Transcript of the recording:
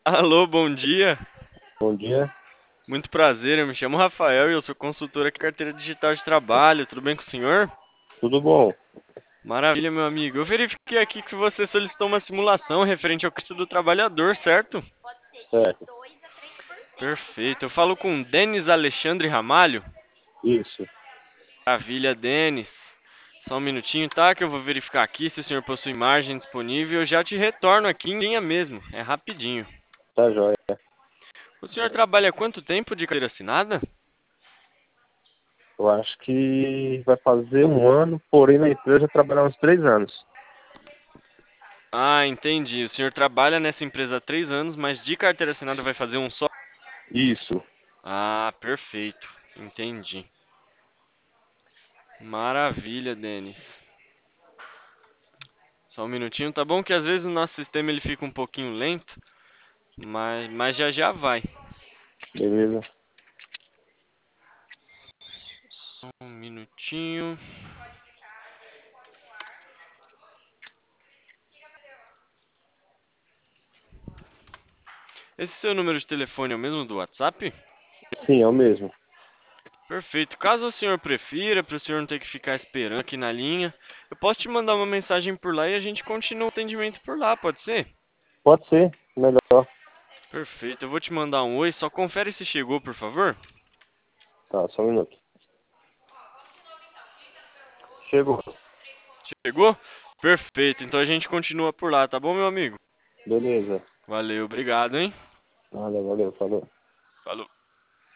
Alô, bom dia. Bom dia, Muito prazer, eu me chamo Rafael e eu sou consultor aqui carteira digital de trabalho. Tudo bem com o senhor? tudo bom? Maravilha, meu amigo. Eu verifiquei aqui que você solicitou uma simulação referente ao custo do trabalhador, certo? Certo, Perfeito. Eu falo com Denis Alexandre Ramalho. isso, Maravilha, Denis. Só um minutinho, tá? Que eu vou verificar aqui se o senhor possui imagem disponível. Eu já te retorno aqui em linha mesmo. É rapidinho. tá jóia. O senhor trabalha há quanto tempo de carteira assinada? Eu acho que vai fazer um ano, porém na empresa trabalhar uns 3 anos. Ah, entendi. O senhor trabalha nessa empresa há 3 anos, mas de carteira assinada vai fazer um só? Isso, Ah, perfeito. Entendi. Maravilha, Denis. Só um minutinho, tá bom? Que às vezes o nosso sistema ele fica um pouquinho lento, mas já já vai. beleza. Só um minutinho. Esse seu número de telefone é o mesmo do WhatsApp? Sim, é o mesmo. Perfeito. Caso o senhor prefira, para o senhor não ter que ficar esperando aqui na linha, eu posso te mandar uma mensagem por lá e a gente continua o atendimento por lá, pode ser? Pode ser, melhor. Perfeito. Eu vou te mandar um oi, só confere se chegou, por favor. Tá, só um minuto. Chegou. Chegou? Perfeito. Então a gente continua por lá, tá bom, meu amigo? Beleza. Valeu, obrigado, hein? Valeu, falou. Falou.